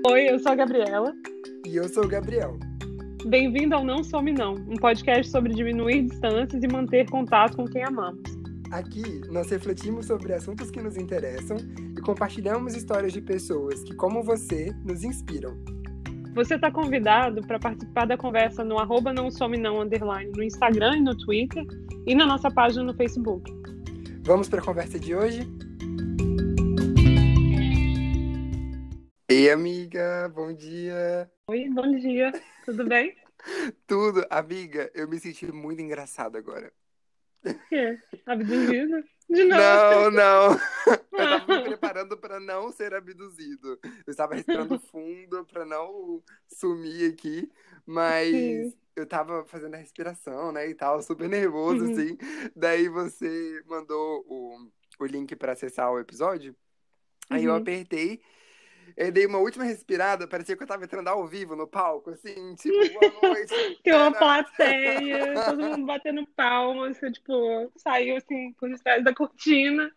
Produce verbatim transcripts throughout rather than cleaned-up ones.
Oi, eu sou a Gabriela. E eu sou o Gabriel. Bem-vindo ao Não Some Não, um podcast sobre diminuir distâncias e manter contato com quem amamos. Aqui, nós refletimos sobre assuntos que nos interessam e compartilhamos histórias de pessoas que, como você, nos inspiram. Você está convidado para participar da conversa no arroba não some não underline no Instagram e no Twitter e na nossa página no Facebook. Vamos para a conversa de hoje? Ei, amiga, bom dia! Oi, bom dia, tudo bem? Tudo, amiga, eu me senti muito engraçado agora. O quê? Abduzido? De novo? Não, não! Eu tava me preparando para não ser abduzido. Eu estava respirando fundo para não sumir aqui, mas Sim. eu tava fazendo a respiração, né, e tal, super nervoso, Uhum. assim. Daí você mandou o, o link para acessar o episódio. Aí eu Uhum. apertei, eu dei uma última respirada, parecia que eu tava entrando ao vivo no palco, assim, tipo, boa noite. Tem uma Ana. plateia, todo mundo batendo palmas, você, tipo, saiu assim por trás da cortina.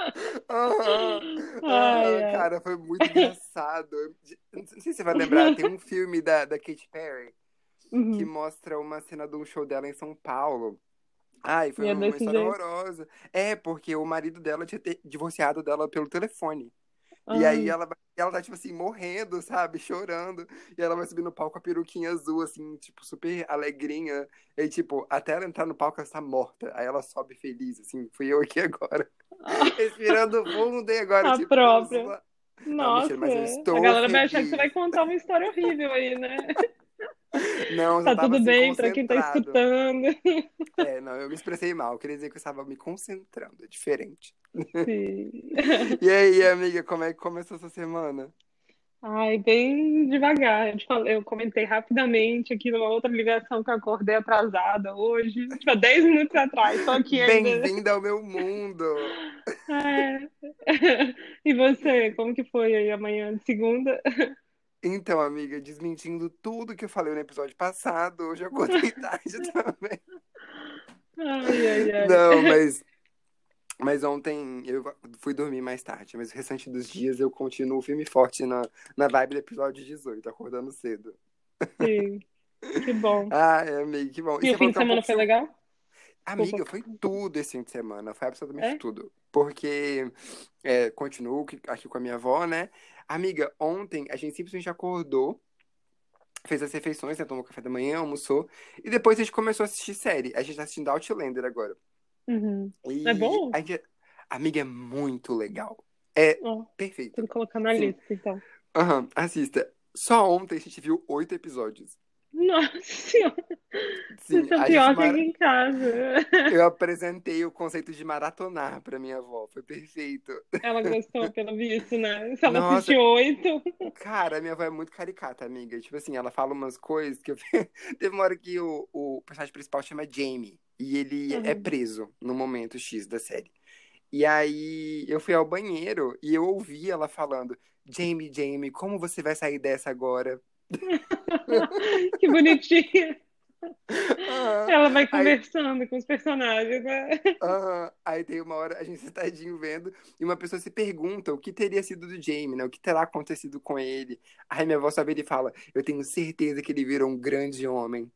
Aham, Ai, aham, ai. cara, foi muito engraçado. Não sei se você vai lembrar, tem um filme da, da Katy Perry que Uhum. mostra uma cena de um show dela em São Paulo. Ai, E foi é uma desse história jeito. horrorosa. É, porque o marido dela tinha te- divorciado dela pelo telefone. E aí Ai. ela, vai- ela tá, tipo assim, morrendo, sabe? Chorando. E ela vai subir no palco com a peruquinha azul, assim, tipo, super alegrinha. E aí, tipo, até ela entrar no palco, ela está morta. Aí ela sobe feliz, assim, fui eu aqui agora. Respirando fundo e agora, A tipo, própria. zoa- não, mentira, Nossa, mas eu a estou galera vai achar que você feliz. vai contar uma história horrível aí, né? Não, eu só Tá tava, tudo assim, bem pra quem tá concentrado. escutando. É, não, eu me expressei mal. Eu queria dizer que eu estava me concentrando. É diferente. Sim. E aí, amiga, como é que começou essa semana? Ai, bem devagar. Eu, te falei, eu comentei rapidamente aqui numa outra ligação que eu acordei atrasada hoje, tipo, há dez minutos atrás. Tô aqui ainda. Bem-vinda ao meu mundo! É. E você, como que foi aí amanhã de segunda? Então, amiga, desmentindo tudo que eu falei no episódio passado, hoje eu acordei tarde também. Ai, ai, ai. Não, mas, mas ontem eu fui dormir mais tarde, mas o restante dos dias eu continuo firme e forte na, na vibe do episódio dezoito, acordando cedo. Sim, que bom. Ah, é, amiga, que bom. E E o você fim falou de que é um semana pouco foi ciúme. legal? Desculpa. Amiga, foi tudo esse fim de semana, foi absolutamente É? tudo. Porque é, continuo aqui aqui com a minha avó, né? Amiga, ontem a gente simplesmente acordou, fez as refeições, né? Tomou café da manhã, almoçou, e depois a gente começou a assistir série. A gente tá assistindo Outlander agora. Uhum. É E bom? a gente, amiga, é muito legal. É Ó, tem perfeito. que colocar na Sim, lista, então. aham, assista. Só ontem a gente viu oito episódios. Nossa senhora, vocês Sim, estão a gente pior que aqui mara... em casa. Eu apresentei o conceito de maratonar pra minha avó, foi perfeito. Ela gostou, pelo visto, né? Se ela Nossa, assistiu oito. cara, minha avó é muito caricata, amiga. Tipo assim, ela fala umas coisas que eu... Teve uma hora que o, o personagem principal chama Jamie. E ele é Uhum. preso no momento X da série. E aí eu fui ao banheiro e eu ouvi ela falando: Jamie, Jamie, como você vai sair dessa agora? Que bonitinha. Aham. Ela vai Aí, conversando com os personagens, né? aham. Aí tem uma hora, a gente sentadinho vendo, e uma pessoa se pergunta o que teria sido do Jamie, né? O que terá acontecido com ele? Aí minha avó só vira e fala: Eu tenho certeza que ele virou um grande homem.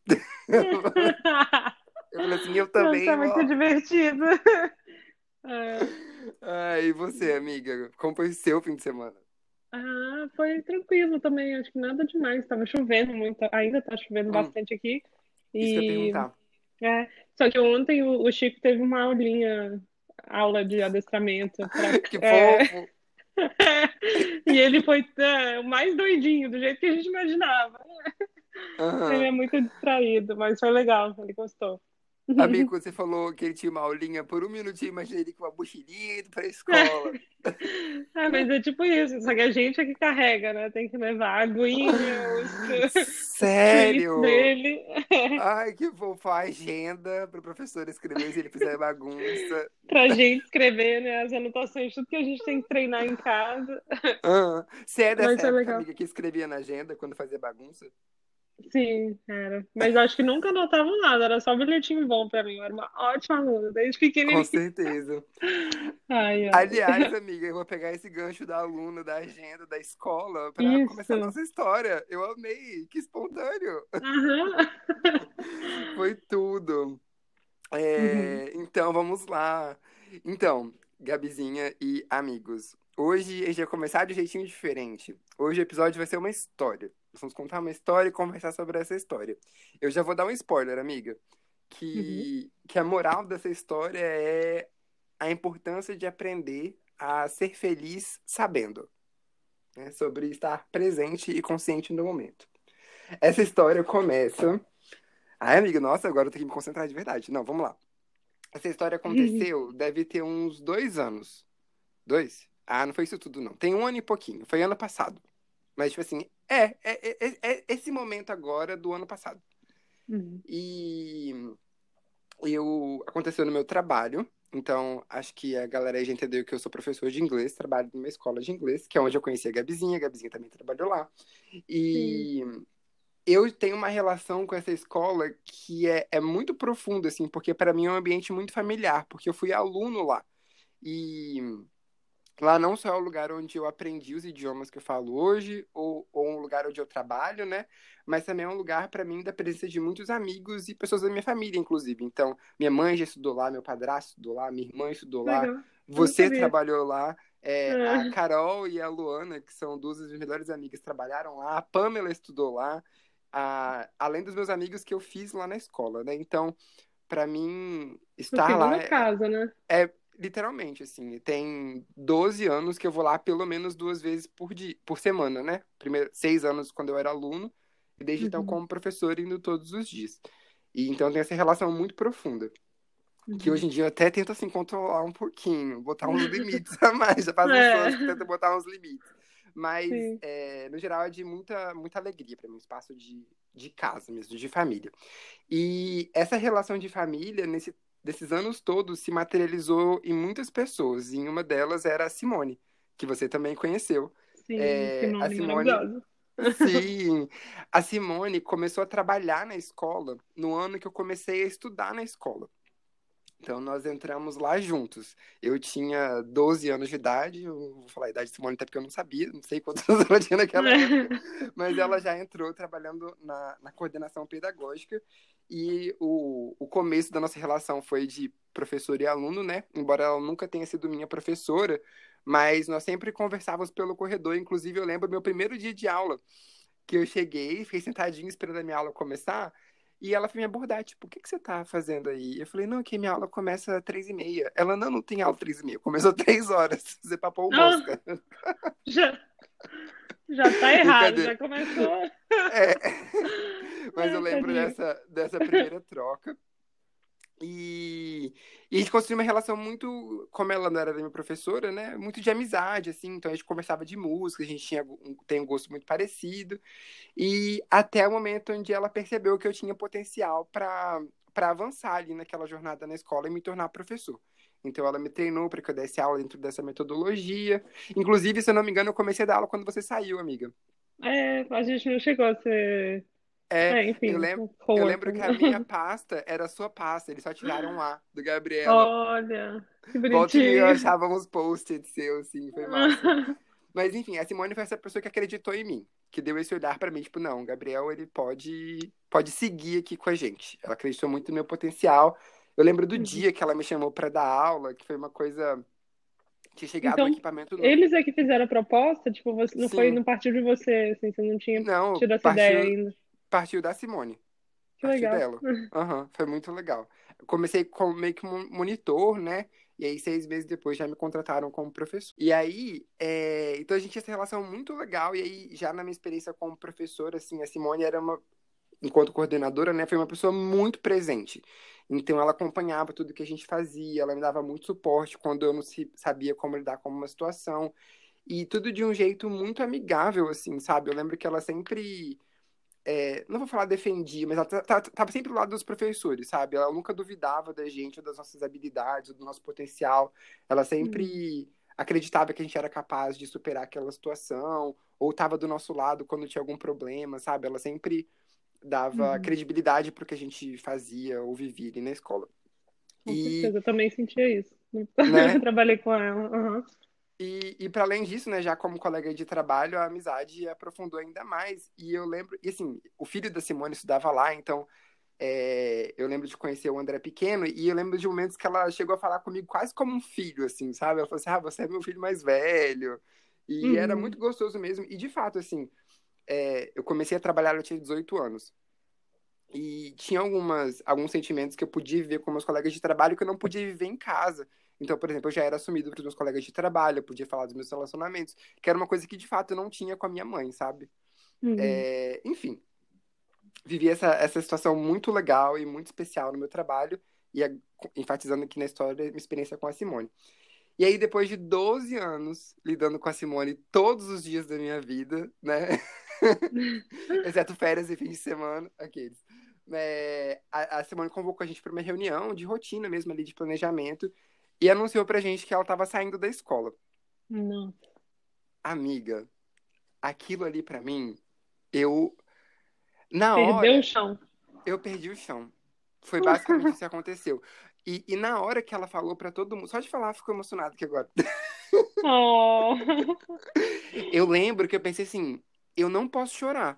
Eu falei assim, eu Nossa, é também, muito vó. divertido. É. Ah, e você, amiga? Como foi o seu fim de semana? Ah, foi tranquilo também, acho que nada demais. Tava chovendo muito, ainda tá chovendo Hum, bastante aqui. isso que eu ia E perguntar. é, só que ontem o, o Chico teve uma aulinha, aula de adestramento para Que fofo! e ele foi é, o mais doidinho, do jeito que a gente imaginava. Ele é Aham. muito distraído, mas foi legal, ele gostou. Amigo, você falou que ele tinha uma aulinha, por um minutinho eu imaginei ele com uma mochilinha indo pra escola. Ah, mas é tipo isso, só que a gente é que carrega, né? Tem que levar a aguinha, os, os treats Sério? dele. Ai, que fofo. A agenda pro professor escrever se ele fizer bagunça. Pra gente escrever, né, as anotações, tudo que a gente tem que treinar em casa. Ah, você é dessa Mas foi época, legal. amiga, que escrevia na agenda quando fazia bagunça? Sim, era. Mas acho que nunca anotavam nada, era só bilhetinho bom pra mim. Eu era uma ótima aluna, desde Com pequenininha. certeza. Ai, ai. Aliás, amiga, eu vou pegar esse gancho da aluna, da agenda, da escola, para começar a Isso. nossa história. Eu amei, que espontâneo. Aham. Foi tudo. Uhum. É, então, vamos lá. Então, Gabizinha e amigos, hoje a gente vai começar de um jeitinho diferente. Hoje o episódio vai ser uma história. Nós vamos contar uma história e conversar sobre essa história. Eu já vou dar um spoiler, amiga, Uhum. que, que a moral dessa história é a importância de aprender a ser feliz sabendo, né? Sobre estar presente e consciente no momento. Essa história começa. Ai, amiga, nossa, agora eu tenho que me concentrar de verdade. Não, vamos lá. Essa história aconteceu, deve ter uns dois anos. Dois? Ah, não foi isso tudo, não. Tem um ano e pouquinho. Foi ano passado. Mas, tipo assim, é, é, é, é esse momento agora do ano passado. Uhum. E eu aconteceu no meu trabalho. Então, acho que a galera aí já entendeu que eu sou professor de inglês, trabalho numa escola de inglês, que é onde eu conheci a Gabizinha. A Gabizinha também trabalhou lá. Sim. E eu tenho uma relação com essa escola que é, é muito profunda, assim, porque para mim é um ambiente muito familiar, porque eu fui aluno lá. E lá não só é o lugar onde eu aprendi os idiomas que eu falo hoje, ou, ou um lugar onde eu trabalho, né? Mas também é um lugar, para mim, da presença de muitos amigos e pessoas da minha família, inclusive. Então, minha mãe já estudou lá, meu padrasto estudou lá, minha irmã estudou lá, Legal. Eu não você sabia. trabalhou lá, é, a Ah, Carol e a Luana, que são duas das minhas melhores amigas, trabalharam lá, a Pamela estudou lá, a, além dos meus amigos que eu fiz lá na escola, né? Então, para mim, sua estar lá segunda é, casa, né? é literalmente, assim, tem doze anos que eu vou lá pelo menos duas vezes por dia, por semana, né? Primeiro, seis anos quando eu era aluno, e desde então Uhum. como professor indo todos os dias. E então tem essa relação muito profunda, que Uhum. hoje em dia eu até tento, assim, controlar um pouquinho, botar uns limites a mais, já faz uns anos que eu É, tento botar uns limites. Mas, sim. é, no geral, é de muita, muita alegria para mim, um espaço de, de casa mesmo, de família. E essa relação de família, nesse, desses anos todos, se materializou em muitas pessoas. E uma delas era a Simone, que você também conheceu. Sim, É, a Simone Simone, maravilhosa. sim, a Simone começou a trabalhar na escola no ano que eu comecei a estudar na escola. Então, nós entramos lá juntos. Eu tinha doze anos de idade, eu vou falar a idade de Simone até porque eu não sabia, não sei quantos anos ela tinha naquela época, mas ela já entrou trabalhando na, na coordenação pedagógica e o, o começo da nossa relação foi de professor e aluno, né? Embora ela nunca tenha sido minha professora, mas nós sempre conversávamos pelo corredor. Inclusive, eu lembro meu primeiro dia de aula, que eu cheguei, fiquei sentadinho esperando a minha aula começar, e ela foi me abordar, tipo, o que que você tá fazendo aí? Eu falei, não, que minha aula começa às três e meia. Ela, não, não tem aula às três e meia, começou às três horas, você papou Ah, mosca. já, já tá errado, Brincadeira. já começou. É. Mas eu Ai, lembro tadinho. dessa, dessa primeira troca. E, e a gente construiu uma relação muito, como ela não era da minha professora, né? Muito de amizade, assim. Então a gente conversava de música, a gente tinha, um, tem um gosto muito parecido. E até o momento onde ela percebeu que eu tinha potencial para para avançar ali naquela jornada na escola e me tornar professor. Então ela me treinou para que eu desse aula dentro dessa metodologia. Inclusive, se eu não me engano, eu comecei a dar aula quando você saiu, amiga. É, a gente não chegou a ser. É, É, eu enfim, lembro, um eu lembro coworker. que a minha pasta era a sua pasta, eles só tiraram um A do Gabriela. Olha, que Volta e meia eu bonitinho. achava uns post-its seus, assim, foi massa. Mas enfim, a Simone foi essa pessoa que acreditou em mim, que deu esse olhar pra mim, tipo, não, o Gabriel, ele pode pode seguir aqui com a gente. Ela acreditou muito no meu potencial. Eu lembro do Uhum. dia que ela me chamou pra dar aula, que foi uma coisa, tinha chegado um Então, equipamento novo. eles é que fizeram a proposta, tipo, você não foi, Sim, não partiu de você, assim, você não tinha não, tido essa ideia partiu ainda. partiu da Simone. Que Partiu legal. dela. Aham, foi muito legal. Eu comecei como meio que um monitor, né? E aí, seis meses depois, já me contrataram como professor. E aí, é, então a gente tinha essa relação muito legal. E aí, já na minha experiência como professora, assim, a Simone era uma, enquanto coordenadora, né? Foi uma pessoa muito presente. Então, ela acompanhava tudo que a gente fazia, ela me dava muito suporte quando eu não se- sabia como lidar com uma situação. E tudo de um jeito muito amigável, assim, sabe? Eu lembro que ela sempre é, não vou falar defendia, mas ela tá- tá- tava sempre do lado dos professores, sabe? Ela nunca duvidava da gente, ou das nossas habilidades, ou do nosso potencial. Ela Uhum. sempre acreditava que a gente era capaz de superar aquela situação, ou estava do nosso lado quando tinha algum problema, sabe? Ela sempre dava Uhum. credibilidade pro que a gente fazia ou vivia ali na escola. Com E, certeza, eu também sentia isso. né, Eu trabalhei com ela. Aham. e, e para além disso, né, já como colega de trabalho, a amizade aprofundou ainda mais. E eu lembro, e assim, o filho da Simone estudava lá, então é, eu lembro de conhecer o André pequeno, e eu lembro de momentos que ela chegou a falar comigo quase como um filho, assim, sabe? Ela falou assim, ah, você é meu filho mais velho. E era muito Uhum. gostoso mesmo. E de fato, assim, é, eu comecei a trabalhar, eu tinha dezoito anos. E tinha algumas, alguns sentimentos que eu podia viver com meus colegas de trabalho que eu não podia viver em casa. Então, por exemplo, eu já era assumido para os meus colegas de trabalho, eu podia falar dos meus relacionamentos, que era uma coisa que de fato eu não tinha com a minha mãe, sabe? Uhum. É, enfim, vivi essa, essa situação muito legal e muito especial no meu trabalho, e a- enfatizando aqui na história minha experiência com a Simone. E aí, depois de doze anos lidando com a Simone todos os dias da minha vida, né? Exceto férias e fins de semana, aqueles. É, a, a Simone convocou a gente para uma reunião de rotina mesmo ali, de planejamento, e anunciou pra gente que ela estava saindo da escola. Nossa, Amiga, aquilo ali pra mim, eu, na perdeu o hora, chão. eu perdi o chão. Foi basicamente isso que aconteceu. E, e na hora que ela falou pra todo mundo, só de falar, ficou emocionado aqui agora. Oh. Eu lembro que eu pensei assim, eu não posso chorar,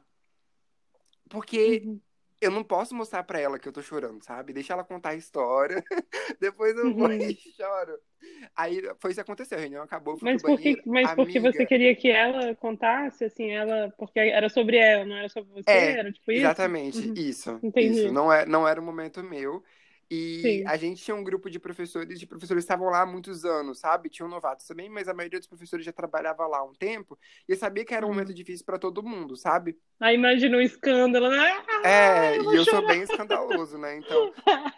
porque Uhum. eu não posso mostrar pra ela que eu tô chorando, sabe? Deixa ela contar a história, depois eu vou e Uhum. choro. Aí foi isso que aconteceu, a reunião acabou, eu fui pro Mas por banheiro. que, mas porque você Amiga, queria que ela contasse, assim, ela, porque era sobre ela, não era sobre você? é, Era tipo isso? exatamente, Uhum. isso, isso. Entendi. Não, é, não era o momento meu. E Sim. a gente tinha um grupo de professores, de professores que estavam lá há muitos anos, sabe? Tinham novatos também, mas a maioria dos professores já trabalhava lá há um tempo. E eu sabia que era um momento Uhum. difícil para todo mundo, sabe? Aí imagina um escândalo, né? Ah, É, eu e vou eu sou chorar. bem escandaloso, né? Então,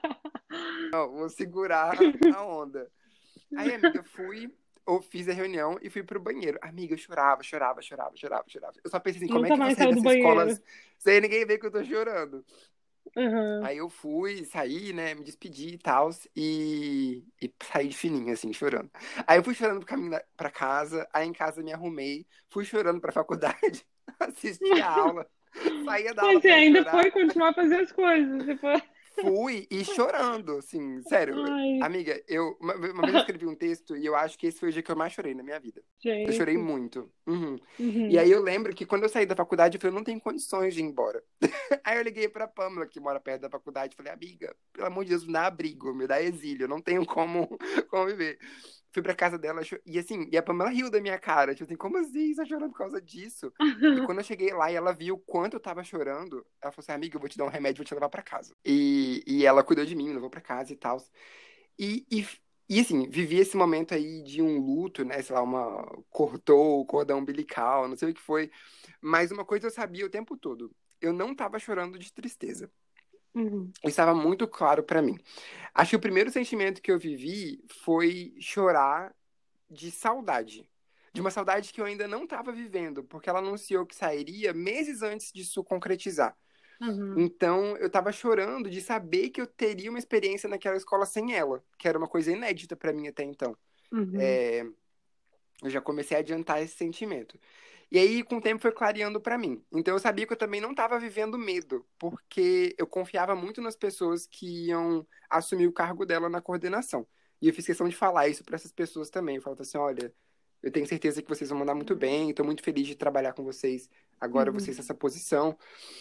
não, vou segurar a onda. Aí, amiga, fui, ou fiz a reunião e fui pro banheiro. Amiga, eu chorava, chorava, chorava, chorava, chorava. Eu só pensei assim, como é Nunca que eu vou mais sair saiu do dessa escola banheiro. sem ninguém ver que eu tô chorando? Uhum. Aí eu fui, saí, né, me despedi e tal, e, e saí de fininho, assim, chorando. Aí eu fui chorando pro caminho da- pra casa, aí em casa me arrumei, fui chorando pra faculdade, assisti a aula, saía da aula Mas você pra ainda chorar. foi continuar a fazer as coisas. Você foi... Fui e chorando, assim, sério. Ai, Amiga, eu uma, uma vez eu escrevi um texto e eu acho que esse foi o dia que eu mais chorei na minha vida. Eu chorei gente. muito. Uhum. E Uhum. aí eu lembro que quando eu saí da faculdade, eu falei, eu não tenho condições de ir embora. Aí eu liguei pra Pamela, que mora perto da faculdade, e falei, amiga, pelo amor de Deus, me dá abrigo, me dá exílio, eu não tenho como, como viver. Fui pra casa dela, cho- e assim, e a Pamela riu da minha cara, tipo assim, como assim, você tá chorando por causa disso? E quando eu cheguei lá e ela viu o quanto eu tava chorando, ela falou assim, amiga, eu vou te dar um remédio, vou te levar pra casa. E, e ela cuidou de mim, me levou pra casa e tal. E, e, e assim, vivi esse momento aí de um luto, né, sei lá, uma, cortou o cordão umbilical, não sei o que foi, mas uma coisa eu sabia o tempo todo, eu não tava chorando de tristeza. Uhum. Isso estava muito claro pra mim. Acho que o primeiro sentimento que eu vivi foi chorar de saudade. De uma saudade que eu ainda não estava vivendo, porque ela anunciou que sairia meses antes disso concretizar. Uhum. Então, eu estava chorando de saber que eu teria uma experiência naquela escola sem ela, que era uma coisa inédita para mim até então. Uhum. É, eu já comecei a adiantar esse sentimento. E aí, com o tempo, foi clareando para mim. Então, eu sabia que eu também não estava vivendo medo, porque eu confiava muito nas pessoas que iam assumir o cargo dela na coordenação. E eu fiz questão de falar isso para essas pessoas também. Eu falava assim: olha, eu tenho certeza que vocês vão mandar muito bem, estou muito feliz de trabalhar com vocês agora, Uhum. vocês nessa posição.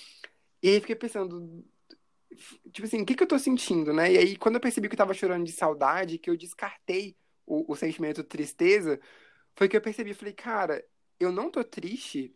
E aí, fiquei pensando, tipo assim, o que que eu tô sentindo, né? E aí, quando eu percebi que eu tava chorando de saudade, que eu descartei o, o sentimento de tristeza, foi que eu percebi, falei, cara, eu não tô triste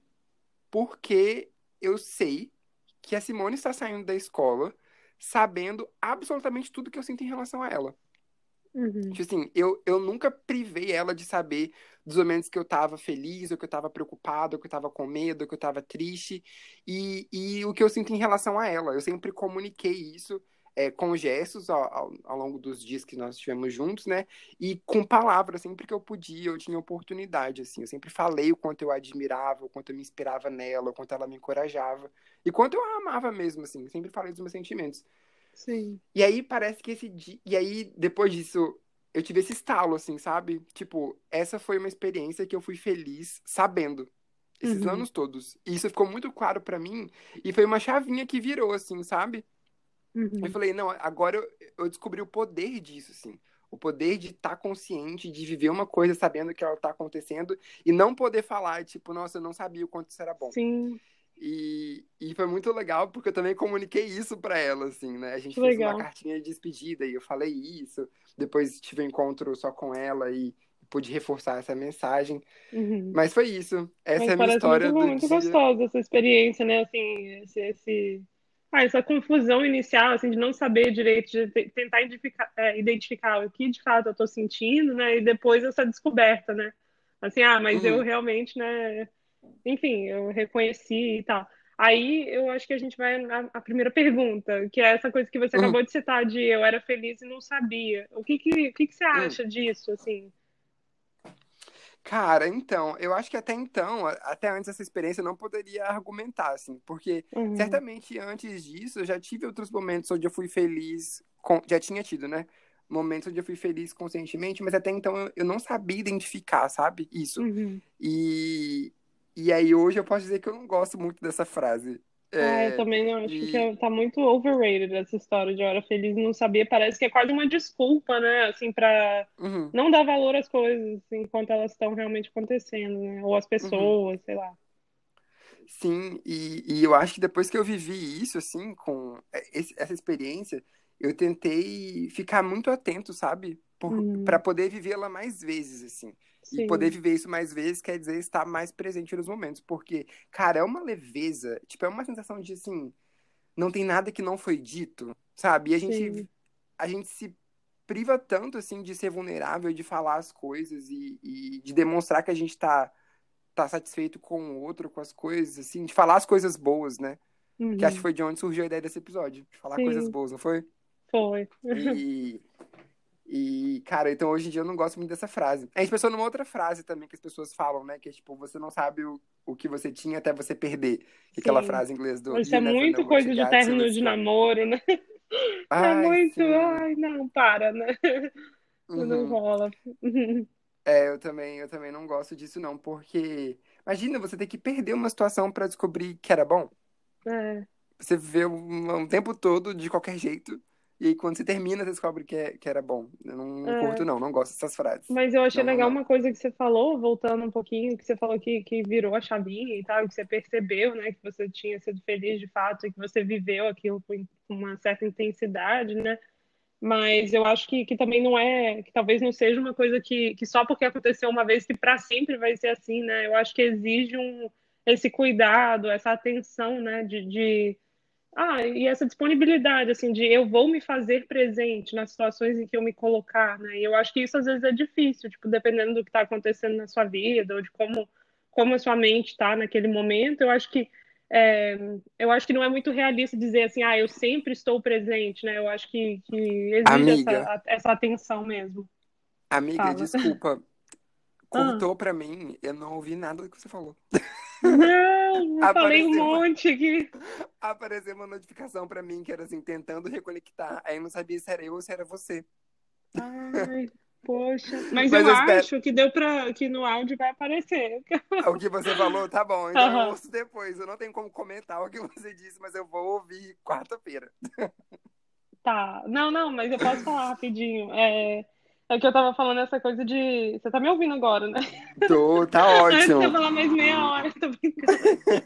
porque eu sei que a Simone está saindo da escola sabendo absolutamente tudo que eu sinto em relação a ela. Uhum. Tipo assim, eu, eu nunca privei ela de saber dos momentos que eu tava feliz, ou que eu tava preocupado, ou que eu tava com medo, ou que eu tava triste, e, e o que eu sinto em relação a ela. Eu sempre comuniquei isso é, com gestos ao, ao, ao longo dos dias que nós estivemos juntos, né? E com palavras, sempre que eu podia, eu tinha oportunidade, assim. Eu sempre falei o quanto eu a admirava, o quanto eu me inspirava nela, o quanto ela me encorajava, e quanto eu a amava mesmo, assim. Sempre falei dos meus sentimentos. Sim. E aí parece que esse dia. E aí, depois disso, eu tive esse estalo, assim, sabe? Tipo, essa foi uma experiência que eu fui feliz sabendo. esses Uhum, anos todos. E isso ficou muito claro pra mim, e foi uma chavinha que virou, assim, sabe? Eu uhum. falei, não, agora eu, eu descobri o poder disso, assim. O poder de estar consciente, de viver uma coisa sabendo que ela tá acontecendo e não poder falar, tipo, nossa, eu não sabia o quanto isso era bom. Sim, E, e foi muito legal porque eu também comuniquei isso pra ela, assim, né? A gente que fez uma legal. cartinha de despedida e eu falei isso. Depois tive um encontro só com ela e pude reforçar essa mensagem. Uhum. Mas foi isso. Essa Mas é a minha parece muito, história do muito dia. gostosa essa experiência, né? Assim, esse, esse... Ah, essa confusão inicial, assim, de não saber direito, de te- tentar identificar, é, identificar o que de fato eu tô sentindo, né? E depois essa descoberta, né? Assim, ah, mas eu Uhum, realmente, né? Enfim, eu reconheci e tal. Aí eu acho que a gente vai na à primeira pergunta, que é essa coisa que você uhum, acabou de citar, de eu era feliz e não sabia. O que que, o que que você uhum. acha disso, assim? Cara, então, eu acho que até então, a- até antes dessa experiência, eu não poderia argumentar, assim, porque Uhum, certamente antes disso eu já tive outros momentos onde eu fui feliz, com, já tinha tido, né? Momentos onde eu fui feliz conscientemente, mas até então eu, eu não sabia identificar, sabe? Isso. uhum. E, e aí hoje eu posso dizer que eu não gosto muito dessa frase. Ah, eu É, também não acho que e, é- tá muito overrated essa história de eu era feliz e não sabia. Parece que é quase uma desculpa, né? Assim, pra uhum, não dar valor às coisas enquanto elas estão realmente acontecendo, né? Ou às uhum. pessoas, sei lá. Sim, e, e eu acho que depois que eu vivi isso, assim, com esse- essa experiência, eu tentei ficar muito atento, sabe? Para Hum, poder vivê-la mais vezes, assim. E poder sim, viver isso mais vezes quer dizer estar mais presente nos momentos. Porque, cara, é uma leveza, tipo, é uma sensação de, assim, não tem nada que não foi dito, sabe? E a gente, sim. a gente se priva tanto, assim, de ser vulnerável, de falar as coisas e, e de demonstrar que a gente tá tá satisfeito com o outro, com as coisas, assim, de falar as coisas boas, né? Que acho que Uhum, foi de onde surgiu a ideia desse episódio, de falar coisas sim, boas, não foi? foi. E, e, cara, então hoje em dia eu não gosto muito dessa frase. A gente pensou numa outra frase também que as pessoas falam, né? Que é tipo, você não sabe o, o que você tinha até você perder. Que é aquela Sim. frase em inglês do Isso é You never muito know what coisa you de got till término it's de gone. namoro, né? É Ai, muito, sim. ai, não, para, né? Não Uhum. rola. É, eu também, eu também não gosto disso, não, porque imagina você ter que perder uma situação pra descobrir que era bom. É. Você viveu um, um tempo todo de qualquer jeito, e aí quando você termina, você descobre que, é, que era bom. Eu não, não curto, É. não, não gosto dessas frases. Mas eu achei Não, não, legal não. uma coisa que você falou, voltando um pouquinho, que você falou que, que virou a chavinha e tal, que você percebeu, né, que você tinha sido feliz de fato e que você viveu aquilo com com uma certa intensidade, né? Mas eu acho que, que também não é, que talvez não seja uma coisa que, que só porque aconteceu uma vez que para sempre vai ser assim, né? Eu acho que exige um, esse cuidado, essa atenção, né, de, de ah, e essa disponibilidade, assim, de eu vou me fazer presente nas situações em que eu me colocar, né? E eu acho que isso às vezes é difícil, tipo, dependendo do que está acontecendo na sua vida ou de como, como a sua mente está naquele momento, eu acho que é, eu acho que não é muito realista dizer assim, ah, eu sempre estou presente, né? Eu acho que, que exige Amiga, essa, essa atenção mesmo. amiga, Fala. desculpa. Ah, Cortou pra mim, eu não ouvi nada do que você falou. não, eu falei um Apareceu uma, monte aqui. apareceu uma notificação pra mim que era assim, tentando reconectar. Aí eu não sabia se era eu ou se era você. Ai, poxa. Mas Mas eu eu espero. acho que deu para que no áudio vai aparecer. O que você falou, tá bom. Então eu Aham. ouço depois. Eu não tenho como comentar o que você disse, mas eu vou ouvir quarta-feira. Tá. Não, não, mas eu posso falar rapidinho. É, é que eu tava falando essa coisa de. Você tá me ouvindo agora, né? Tô, tá Antes de eu ótimo. falar mais meia hora, tô brincando.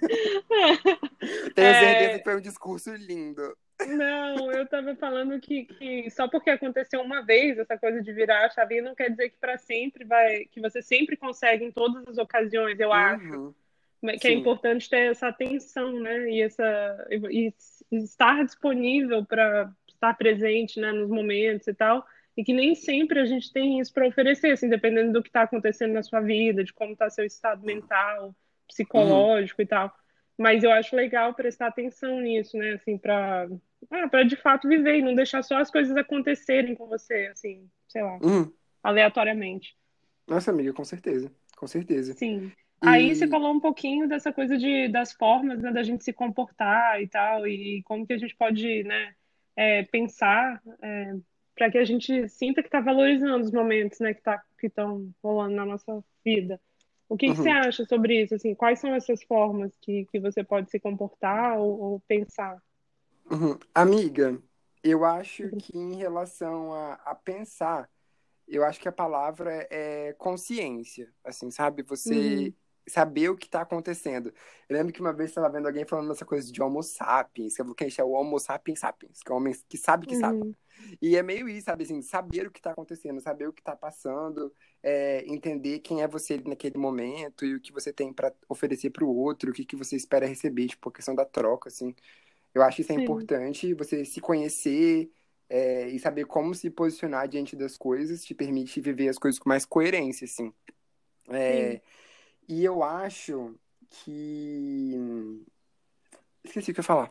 Tenho certeza que É, foi um discurso lindo. não, eu tava falando que, que só porque aconteceu uma vez essa coisa de virar a chavinha não quer dizer que para sempre vai, que você sempre consegue em todas as ocasiões, eu acho. Uhum, Que é sim. importante ter essa atenção, né? E, essa, e, e estar disponível para estar presente, né, nos momentos e tal. E que nem sempre a gente tem isso para oferecer, assim, dependendo do que está acontecendo na sua vida, de como está seu estado mental, Uhum, psicológico e tal. Mas eu acho legal prestar atenção nisso, né? Assim, para ah, para de fato viver e não deixar só as coisas acontecerem com você, assim, sei lá, uhum. aleatoriamente. Nossa, amiga, com certeza. Com certeza. Sim. Aí você E. falou um pouquinho dessa coisa de, das formas, né, da gente se comportar e tal, e como que a gente pode, né, é, pensar para que a gente sinta que está valorizando os momentos, né, que tá, que estão rolando na nossa vida. O que que você Uhum, acha sobre isso? Assim, quais são essas formas que, que você pode se comportar ou, ou pensar? uhum. Amiga, eu acho que em relação a, a pensar, eu acho que a palavra é consciência, assim, sabe? Você Uhum, saber o que está acontecendo. Eu lembro que uma vez eu estava vendo alguém falando essa coisa de Homo sapiens, que é o que a gente é o Homo sapiens sapiens, que é o homem que sabe que sabe. uhum, E é meio isso, sabe? Assim, saber o que está acontecendo, saber o que está passando, é, entender quem é você naquele momento e o que você tem para oferecer para o outro, o que, que você espera receber, tipo, a questão da troca, assim. Eu acho que isso é sim, importante, você se conhecer, é, e saber como se posicionar diante das coisas te permite viver as coisas com mais coerência, assim. sim. É, e eu acho que. Esqueci o que eu ia falar.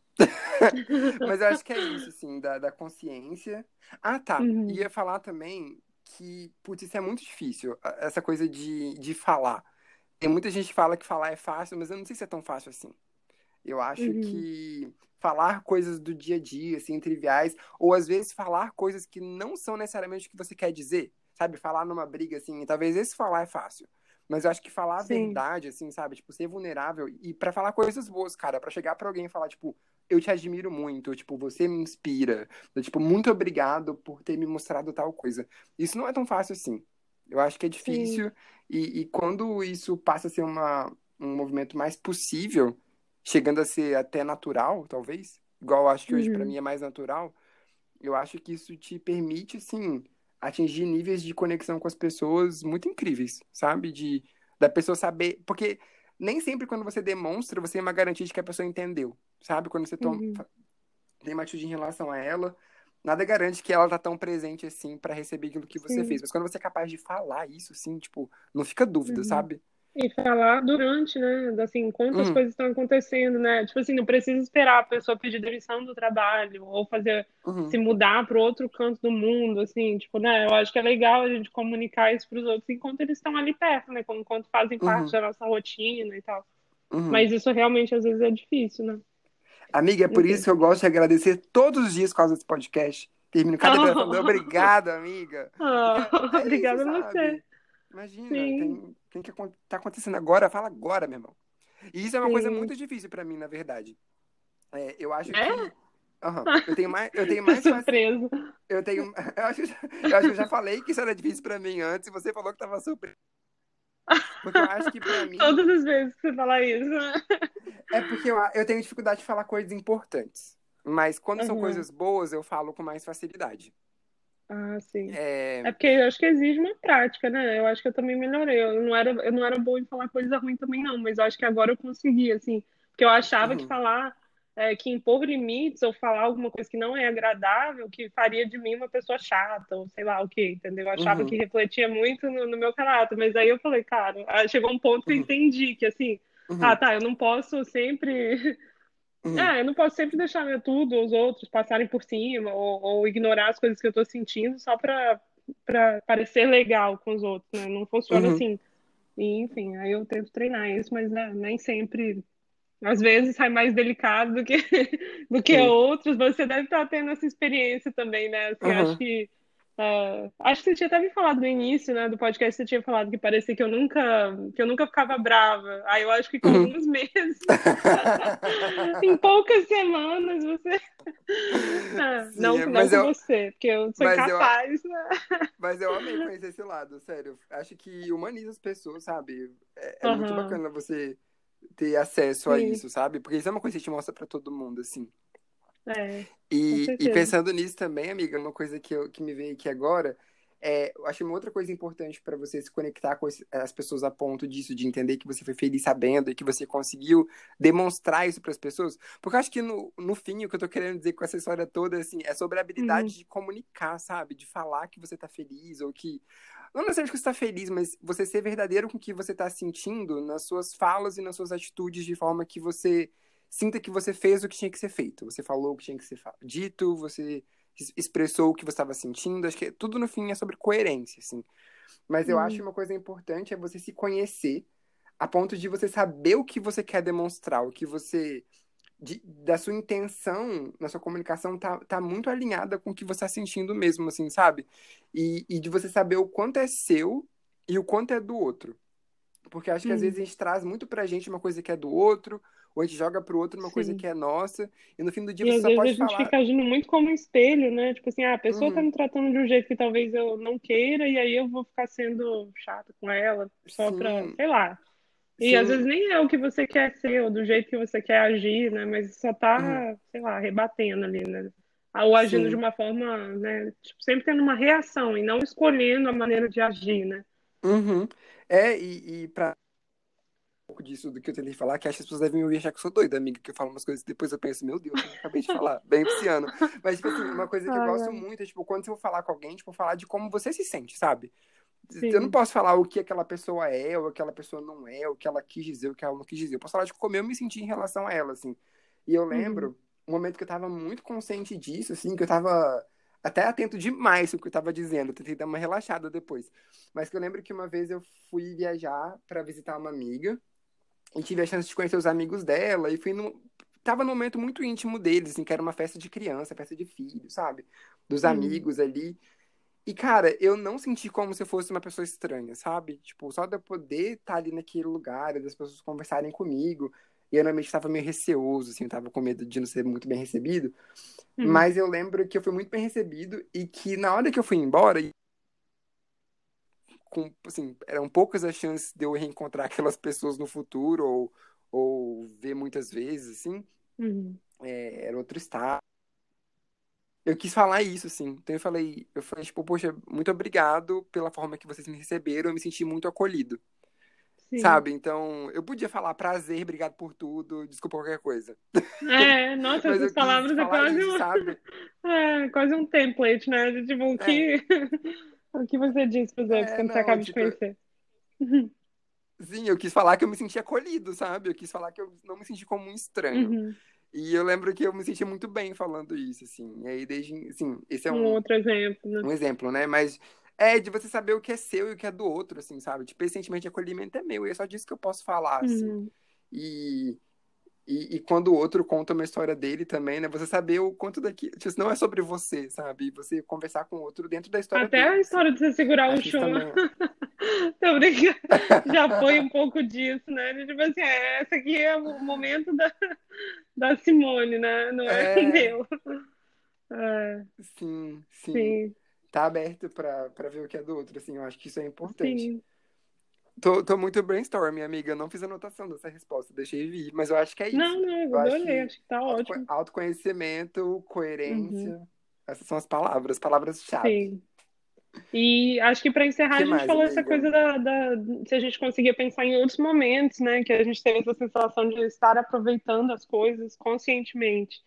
Mas eu acho que é isso, assim, da, da consciência. Ah, tá. Uhum, Ia falar também que, putz, isso é muito difícil, a- essa coisa de, de falar. Tem muita gente que fala que falar é fácil, mas eu não sei se é tão fácil assim. Eu acho uhum, que falar coisas do dia a dia, assim, triviais, ou às vezes falar coisas que não são necessariamente o que você quer dizer, sabe? Falar numa briga, assim, talvez esse falar é fácil. Mas eu acho que falar a sim, verdade, assim, sabe? Tipo, ser vulnerável e pra falar coisas boas, cara, pra chegar pra alguém e falar, tipo, eu te admiro muito, tipo, você me inspira, eu, tipo, muito obrigado por ter me mostrado tal coisa. Isso não é tão fácil assim. Eu acho que é sim. difícil e, e quando isso passa a ser uma, um movimento mais possível, chegando a ser até natural, talvez, igual eu acho que hoje pra Uhum, mim é mais natural, eu acho que isso te permite, assim, atingir níveis de conexão com as pessoas muito incríveis, sabe? De da pessoa saber, porque nem sempre quando você demonstra, você tem uma garantia de que a pessoa entendeu, sabe? Quando você toma, uhum, tem uma atitude em relação a ela, nada garante que ela tá tão presente assim pra receber aquilo que você fez. sim. Mas quando você é capaz de falar isso, assim, tipo, não fica dúvida, Uhum. sabe? E falar durante, né? Assim, enquanto as Uhum, coisas estão acontecendo, né? Tipo assim, não precisa esperar a pessoa pedir demissão do trabalho ou fazer se uhum, mudar para outro canto do mundo, assim, tipo, né? Eu acho que é legal a gente comunicar isso para os outros enquanto eles estão ali perto, né? Enquanto fazem parte uhum, da nossa rotina e tal. uhum. Mas isso realmente às vezes é difícil, né? Amiga, é por isso Enfim. que eu gosto de agradecer todos os dias por causa desse podcast. Termino cada episódio falando obrigado, amiga. Porque Oh, é, é isso, obrigada a você. sabe? Imagina, Sim, tem, tem que acon- tá acontecendo agora, fala agora, meu irmão. E isso é uma coisa sim. muito difícil pra mim, na verdade. É, eu acho É? que. Aham, eu tenho mais, eu tenho Tô mais faci- surpresa. eu tenho, eu acho, que eu já- eu acho que eu já falei que isso era difícil pra mim antes e você falou que tava surpreso. Porque eu acho que pra mim Todas as vezes que você fala isso. é porque eu, eu tenho dificuldade de falar coisas importantes. Mas quando são Aham. coisas boas, eu falo com mais facilidade. Ah, sim. É, É porque eu acho que exige uma prática, né? Eu acho que eu também melhorei. Eu não era, eu não era boa em falar coisa ruim também, não, mas eu acho que agora eu consegui, assim. Porque eu achava que uhum, falar, é, que impor limites ou falar alguma coisa que não é agradável, que faria de mim uma pessoa chata, ou sei lá o quê, entendeu? Eu achava que uhum, refletia muito no, no meu caráter, mas aí eu falei, cara, ah, chegou um ponto que eu uhum, entendi que, assim, ah, uhum, tá, eu não posso sempre. uhum, Ah, eu não posso sempre deixar né, tudo, os outros passarem por cima ou, ou ignorar as coisas que eu tô sentindo só pra, pra parecer legal com os outros, né? Não funciona uhum, assim. E, enfim, aí eu tento treinar isso, mas né, nem sempre. Às vezes sai mais delicado do que, do que sim, outros. Você deve estar tendo essa experiência também, né? Assim, acho uhum. que. É, acho que você tinha até me falado no início, né, do podcast, você tinha falado que parecia que eu nunca, que eu nunca ficava brava. Aí eu acho que com Uhum. alguns meses. Em poucas semanas você. Ah, Sim, não, é, não mas com eu, você, porque eu sou mas eu, incapaz, né? mas eu amei conhecer esse lado, sério. Acho que humaniza as pessoas, sabe? É, é muito Aham, bacana você ter acesso a sim, isso, sabe? Porque isso é uma coisa que a gente mostra pra todo mundo, assim. é, com E, e certeza. pensando nisso também, amiga, uma coisa que, eu, que me veio aqui agora, é, eu acho uma outra coisa importante para você se conectar com esse- as pessoas a ponto disso, de entender que você foi feliz sabendo e que você conseguiu demonstrar isso para as pessoas. Porque eu acho que no, no fim, o que eu tô querendo dizer com essa história toda, assim, é sobre a Uhum, habilidade de comunicar, sabe? De falar que você tá feliz ou que. Não necessariamente que você tá feliz, mas você ser verdadeiro com o que você tá sentindo nas suas falas e nas suas atitudes de forma que você sinta que você fez o que tinha que ser feito. Você falou o que tinha que ser fa- dito, você es- expressou o que você estava sentindo. Acho que tudo no fim é sobre coerência, assim. Mas eu acho que uhum, uma coisa importante é você se conhecer a ponto de você saber o que você quer demonstrar, o que você de- da sua intenção na sua comunicação tá, tá muito alinhada com o que você está sentindo mesmo, assim, sabe? E, e de você saber o quanto é seu e o quanto é do outro. Porque eu acho que às Hum, vezes a gente traz muito pra gente uma coisa que é do outro, ou a gente joga pro outro uma coisa que sim. é nossa, e no fim do dia E você às só vezes a pode gente falar. fica agindo muito como um espelho, né? Tipo assim, ah, a pessoa tá Uhum, me tratando de um jeito que talvez eu não queira, e aí eu vou ficar sendo chata com ela só pra, sim, sei lá. E às vezes sim. nem é o que você quer ser, ou do jeito que você quer agir, né? Mas só Uhum, tá, sei lá, rebatendo ali, né? Ou agindo de sim. uma forma, né? Tipo, sempre tendo uma reação e não escolhendo a maneira de agir, né? Uhum. É, e, e pra um pouco disso do que eu tentei falar, que acho que as pessoas devem me ouvir achar que eu sou doida, amiga, que eu falo umas coisas e depois eu penso, meu Deus, o que eu acabei de falar? Bem pisciano. Mas, tipo assim, uma coisa que eu Ai, gosto ai, muito é, tipo, quando você for falar com alguém, tipo, falar de como você se sente, sabe? Eu não sim. posso falar o que aquela pessoa é, ou aquela pessoa não é, o que ela quis dizer, o que ela não quis dizer. Eu posso falar de como eu me senti em relação a ela, assim. E eu Uhum, lembro um momento que eu tava muito consciente disso, assim, que eu tava até atento demais no que eu tava dizendo. Eu tentei dar uma relaxada depois. Mas que eu lembro que uma vez eu fui viajar pra visitar uma amiga e tive a chance de conhecer os amigos dela e fui no... Tava num momento muito íntimo deles, assim, que era uma festa de criança, festa de filho, sabe? Dos uhum, amigos ali. E, cara, eu não senti como se eu fosse uma pessoa estranha, sabe? Tipo, só de eu poder estar ali naquele lugar, das pessoas conversarem comigo. E eu realmente estava meio receoso, assim, eu tava com medo de não ser muito bem recebido. uhum. Mas eu lembro que eu fui muito bem recebido e que na hora que eu fui embora, e com, assim, eram poucas as chances de eu reencontrar aquelas pessoas no futuro ou, ou ver muitas vezes, assim, Uhum. é, era outro estado. Eu quis falar isso, assim. Então eu falei, eu falei, tipo, poxa, muito obrigado pela forma que vocês me receberam, eu me senti muito acolhido. Sim. Sabe? Então, eu podia falar prazer, obrigado por tudo, desculpa qualquer coisa. É, nossa, Mas essas eu quis palavras é falar quase isso, um, sabe? é, quase um template, né? De, tipo, o É, que, o que você diz para os outros é, quando você não, acaba de tipo, conhecer. sim, eu quis falar que eu me senti acolhido, sabe? Eu quis falar que eu não me senti como um estranho. Uhum. E eu lembro que eu me senti muito bem falando isso, assim. E aí, desde, assim, esse é Um um, outro exemplo, né? um exemplo, né? Mas é de você saber o que é seu e o que é do outro, assim, sabe? Tipo, esse sentimento de acolhimento é meu, e é só disso que eu posso falar, assim. Uhum. E E, e quando o outro conta uma história dele também, né? Você saber o quanto daqui. Tipo, isso não é sobre você, sabe? Você conversar com o outro dentro da história Até a dele, assim. história de você segurar o Acho que isso chum, também é. tô brincando, já foi um pouco disso, né? De, tipo assim, é, esse aqui é o momento da, da Simone, né? Não é o É, meu. É, sim, sim. sim, Tá aberto pra, pra ver o que é do outro, assim. Eu acho que isso é importante. sim. Tô, tô muito brainstorm, minha amiga. Eu não fiz anotação dessa resposta, deixei vir. Mas eu acho que é Não, isso. não, eu Eu acho adorei, que acho que tá autoco- ótimo. autoconhecimento, Uhum, coerência. Essas são as palavras, palavras-chave. sim. E acho que para O encerrar, a que gente mais, falou essa amiga? coisa da, da- se a gente conseguia pensar em outros momentos, né? Que a gente teve essa sensação de estar aproveitando as coisas conscientemente.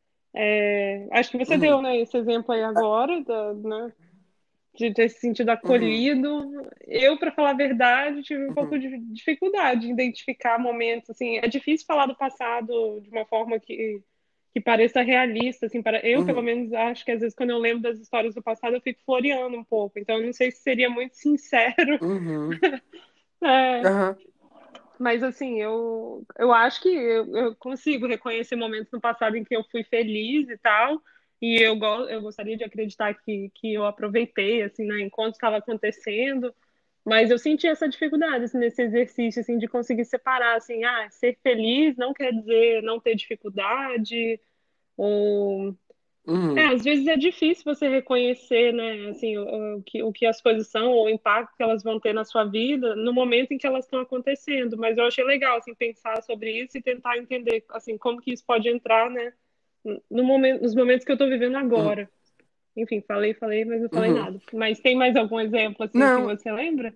É, acho que você deu, Uhum, né, esse exemplo aí agora, da, né, de ter se sentido uhum, acolhido. Eu, para falar a verdade, tive um pouco uhum, de dificuldade em identificar momentos, assim, é difícil falar do passado de uma forma que, que pareça realista, assim, para eu, pelo uhum, menos, acho que às vezes quando eu lembro das histórias do passado, eu fico floreando um pouco, então eu não sei se seria muito sincero. uhum. É, Aham. mas assim, eu, eu acho que eu, eu consigo reconhecer momentos no passado em que eu fui feliz e tal, e eu, go eu gostaria de acreditar que, que eu aproveitei, assim, né, enquanto estava acontecendo, mas eu senti essa dificuldade, assim, nesse exercício, assim, de conseguir separar, assim, ah, ser feliz não quer dizer não ter dificuldade, ou é, Uhum. às vezes é difícil você reconhecer, né, assim, o, o que, o que as coisas são, ou o impacto que elas vão ter na sua vida no momento em que elas estão acontecendo. Mas eu achei legal, assim, pensar sobre isso e tentar entender, assim, como que isso pode entrar, né, no momento, nos momentos que eu estou vivendo Uhum. agora. Enfim, falei, falei, mas não falei Uhum. nada. Mas tem mais algum exemplo, assim, que Não, você lembra?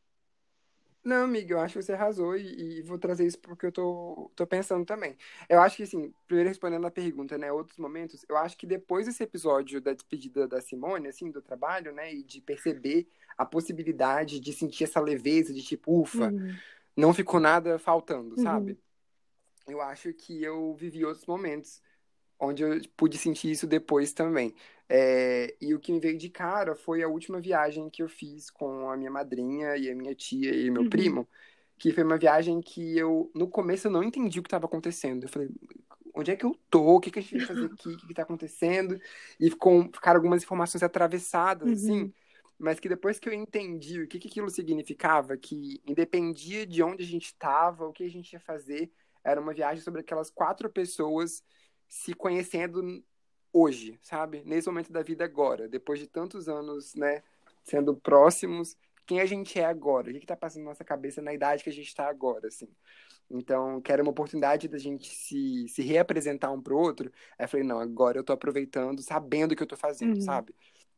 não, amiga, eu acho que você arrasou e, e vou trazer isso porque eu tô, tô pensando também. Eu acho que, assim, primeiro respondendo a pergunta, né, outros momentos, eu acho que depois desse episódio da despedida da Simone, assim, do trabalho, né, e de perceber a possibilidade de sentir essa leveza, de tipo, ufa, Uhum, não ficou nada faltando, uhum, sabe? Eu acho que eu vivi outros momentos onde eu pude sentir isso depois também. É, e o que me veio de cara foi a última viagem que eu fiz com a minha madrinha e a minha tia e meu uhum, primo, que foi uma viagem que eu, no começo, eu não entendi o que estava acontecendo. Eu falei, onde é que eu tô? O que que a gente veio fazer aqui? O que que tá acontecendo? E ficou, ficaram algumas informações atravessadas, assim, uhum, mas que depois que eu entendi o que, que aquilo significava, que independia de onde a gente estava, o que a gente ia fazer, era uma viagem sobre aquelas quatro pessoas se conhecendo hoje, sabe? Nesse momento da vida agora, depois de tantos anos, né, sendo próximos, quem a gente é agora, o que está passando na nossa cabeça na idade que a gente está agora, assim. Então, que era uma oportunidade da gente se, se reapresentar um pro outro. Aí eu falei, não, agora eu tô aproveitando, sabendo o que eu tô fazendo, Uhum. sabe?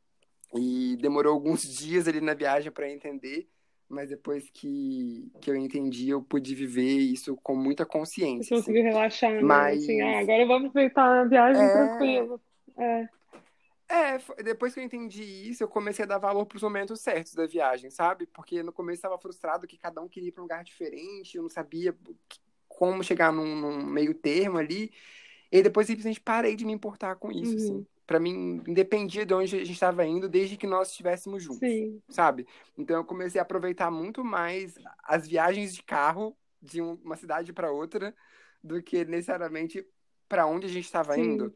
E demorou alguns dias ali na viagem para entender, mas depois que, que eu entendi, eu pude viver isso com muita Você consciência, assim. conseguiu relaxar, né? Assim, ah, Mas, agora eu vou aproveitar a viagem é, tranquilo. É. É, fo- depois que eu entendi isso, eu comecei a dar valor pros momentos certos da viagem, sabe? Porque no começo eu estava frustrado que cada um queria ir para um lugar diferente, eu não sabia que- como chegar num, num meio termo ali. E depois simplesmente parei de me importar com isso, assim. Uhum. Pra mim, independia de onde a gente estava indo, desde que nós estivéssemos juntos, Sim. sabe? Então eu comecei a aproveitar muito mais as viagens de carro de um- uma cidade para outra do que necessariamente para onde a gente estava Sim. indo.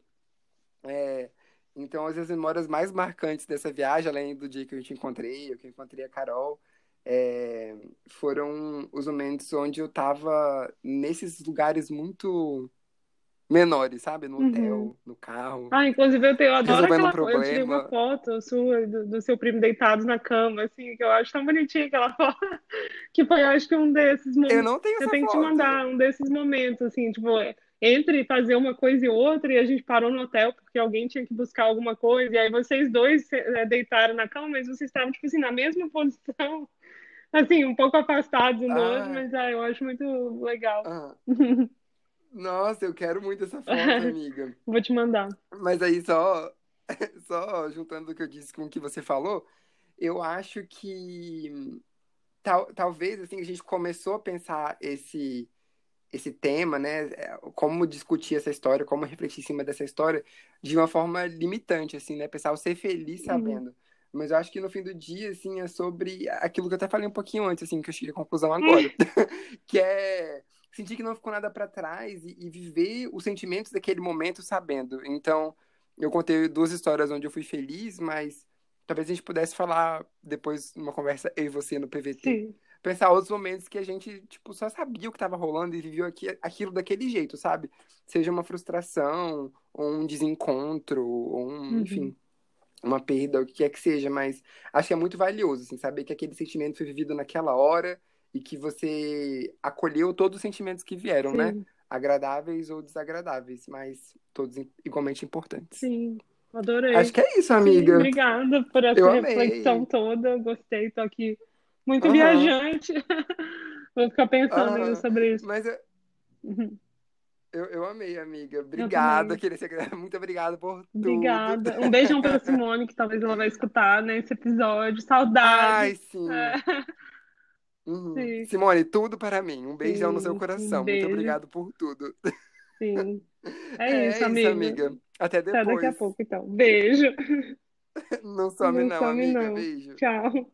É, então, as minhas memórias mais marcantes dessa viagem, além do dia que eu te encontrei, eu que encontrei a Carol, é, foram os momentos onde eu tava nesses lugares muito menores, sabe? No Uhum. hotel, no carro, Ah, inclusive eu, tenho, eu adoro resolvendo um aquela foto. Eu tirei uma problema. foto sua do, do seu primo deitado na cama, assim, que eu acho tão bonitinha aquela foto. Que foi, eu acho que um desses Eu momentos. não tenho Eu essa tenho que te mandar foto. um desses momentos, assim, tipo, é, entre fazer uma coisa e outra, e a gente parou no hotel porque alguém tinha que buscar alguma coisa, e aí vocês dois é, deitaram na cama, mas vocês estavam, tipo assim, na mesma posição, assim, um pouco afastados um do outro, Ah, mas ah, eu acho muito legal. ah, nossa, eu quero muito essa foto, amiga. Vou te mandar. Mas aí, só, só juntando o que eu disse com o que você falou, eu acho que tal, talvez assim a gente começou a pensar esse esse tema, né, é, como discutir essa história, como refletir em cima dessa história de uma forma limitante, assim, né, pensar o ser feliz Uhum. sabendo. Mas eu acho que no fim do dia, assim, é sobre aquilo que eu até falei um pouquinho antes, assim, que eu cheguei à conclusão agora, que é sentir que não ficou nada para trás e, e viver os sentimentos daquele momento sabendo. Então, eu contei duas histórias onde eu fui feliz, mas talvez a gente pudesse falar depois numa conversa eu e você no P V T, Sim. pensar outros momentos que a gente, tipo, só sabia o que estava rolando e viveu aqui, aquilo daquele jeito, sabe? Seja uma frustração, ou um desencontro, ou um, Uhum. enfim, uma perda, o que quer que seja, mas acho que é muito valioso, assim, saber que aquele sentimento foi vivido naquela hora e que você acolheu todos os sentimentos que vieram, né? Sim. Agradáveis ou desagradáveis, mas todos igualmente importantes. Sim. Acho Adorei. que é isso, Sim, amiga. obrigada por Eu essa reflexão amei. toda. Gostei, tô aqui muito Aham, viajante. Vou ficar pensando ainda aham. sobre isso. Mas eu, Uhum. Eu, eu amei, amiga. Eu Obrigado. também. Queria ser... Muito obrigado por tudo. Obrigada. Um beijão para Simone, que talvez ela vai escutar nesse episódio. Saudade. Ai, sim. É, Uhum. sim, Simone, tudo para mim. Um beijão no seu sim. Um coração. Muito beijo. obrigado por tudo. Sim. É É isso, isso, amiga. amiga. Até Até daqui a depois. pouco, então. Beijo. Não some Não não, some, amiga. não. Beijo. Tchau.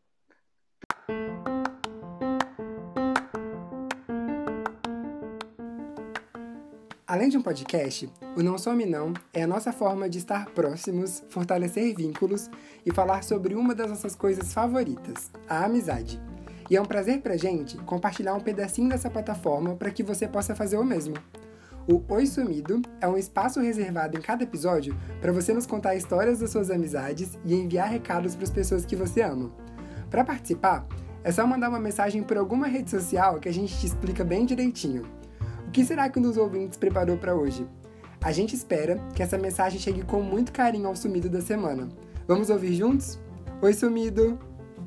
Além de um podcast, o Não Some Não é a nossa forma de estar próximos, fortalecer vínculos e falar sobre uma das nossas coisas favoritas, a amizade. E é um prazer pra gente compartilhar um pedacinho dessa plataforma para que você possa fazer o mesmo. O Oi Sumido é um espaço reservado em cada episódio para você nos contar histórias das suas amizades e enviar recados para as pessoas que você ama. Para participar, é só mandar uma mensagem por alguma rede social que a gente te explica bem direitinho. O que será que um dos ouvintes preparou para hoje? A gente espera que essa mensagem chegue com muito carinho ao sumido da semana. Vamos ouvir juntos? Oi, sumido!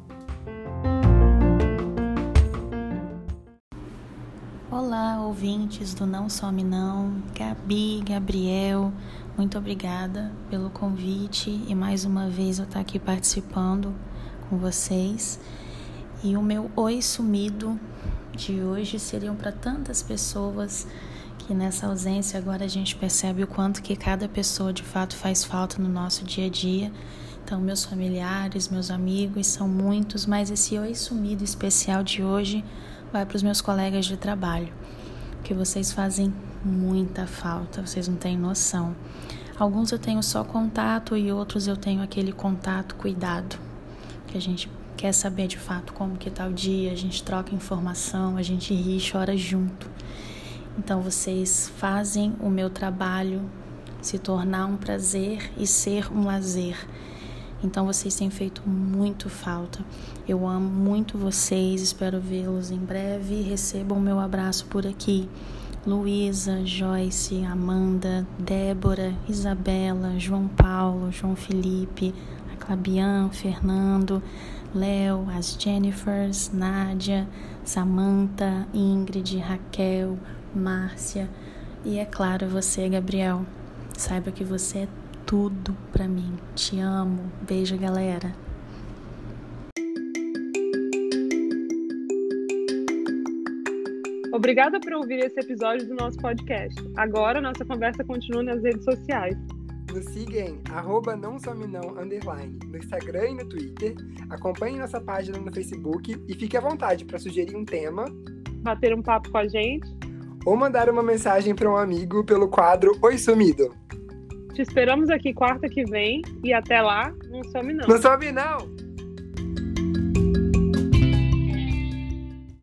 Olá, ouvintes do Não Some Não, Gabi, Gabriel, muito obrigada pelo convite e mais uma vez eu estou aqui participando com vocês. E o meu oi sumido de hoje seriam para tantas pessoas que nessa ausência agora a gente percebe o quanto que cada pessoa de fato faz falta no nosso dia a dia. Então, meus familiares, meus amigos são muitos, mas esse oi sumido especial de hoje vai para os meus colegas de trabalho, que vocês fazem muita falta, vocês não têm noção. Alguns eu tenho só contato e outros eu tenho aquele contato cuidado. que a gente quer saber de fato como que tá o dia, a gente troca informação, a gente ri e chora junto. Então vocês fazem o meu trabalho se tornar um prazer e ser um lazer. Então vocês têm feito muito falta. Eu amo muito vocês, espero vê-los em breve. Recebam o meu abraço por aqui. Luísa, Joyce, Amanda, Débora, Isabela, João Paulo, João Felipe, a Clabian, Fernando, Léo, as Jennifers, Nádia, Samantha, Ingrid, Raquel, Márcia e, é claro, você, Gabriel. Saiba que você é tudo pra mim. Te amo. Beijo, galera. Obrigada por ouvir esse episódio do nosso podcast. Agora, nossa conversa continua nas redes sociais. Nos siga em arroba não some não, underline, no Instagram e no Twitter. Acompanhe nossa página no Facebook e fique à vontade para sugerir um tema, bater um papo com a gente ou mandar uma mensagem para um amigo pelo quadro Oi Sumido. Te esperamos aqui quarta que vem e até lá, não some não. Não some não!